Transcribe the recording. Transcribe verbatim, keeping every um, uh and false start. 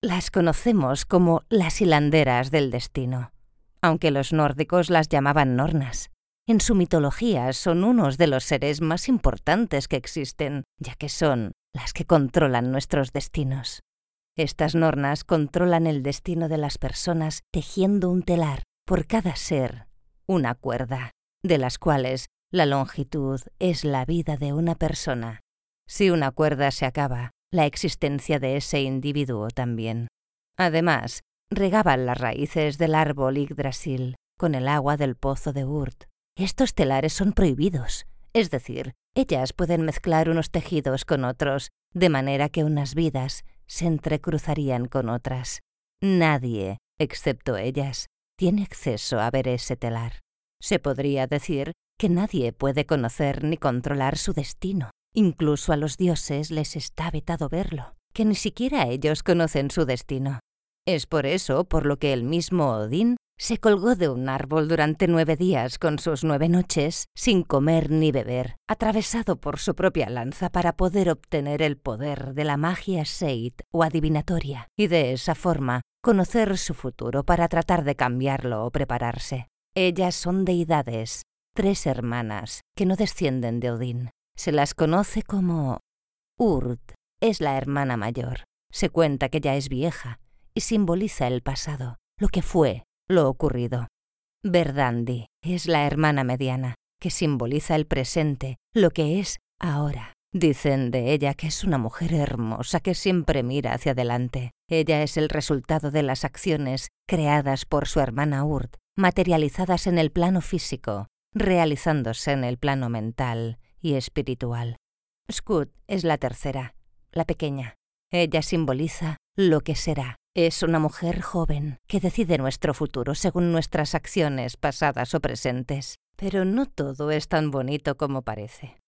Las conocemos como las hilanderas del destino, aunque los nórdicos las llamaban nornas. En su mitología son unos de los seres más importantes que existen, ya que son las que controlan nuestros destinos. Estas nornas controlan el destino de las personas tejiendo un telar por cada ser, una cuerda, de las cuales la longitud es la vida de una persona. Si una cuerda se acaba, la existencia de ese individuo también. Además, regaban las raíces del árbol Yggdrasil con el agua del pozo de Urd. Estos telares son prohibidos, es decir, ellas pueden mezclar unos tejidos con otros, de manera que unas vidas se entrecruzarían con otras. Nadie, excepto ellas, tiene acceso a ver ese telar. Se podría decir que nadie puede conocer ni controlar su destino. Incluso a los dioses les está vetado verlo, que ni siquiera ellos conocen su destino. Es por eso por lo que el mismo Odín se colgó de un árbol durante nueve días con sus nueve noches, sin comer ni beber, atravesado por su propia lanza para poder obtener el poder de la magia Seid o adivinatoria, y de esa forma conocer su futuro para tratar de cambiarlo o prepararse. Ellas son deidades, tres hermanas, que no descienden de Odín. Se las conoce como Urd, es la hermana mayor. Se cuenta que ya es vieja y simboliza el pasado, lo que fue, lo ocurrido. Verdandi es la hermana mediana, que simboliza el presente, lo que es ahora. Dicen de ella que es una mujer hermosa que siempre mira hacia adelante. Ella es el resultado de las acciones creadas por su hermana Urd, materializadas en el plano físico, realizándose en el plano mental y espiritual. Skuld es la tercera, la pequeña. Ella simboliza lo que será. Es una mujer joven que decide nuestro futuro según nuestras acciones pasadas o presentes. Pero no todo es tan bonito como parece.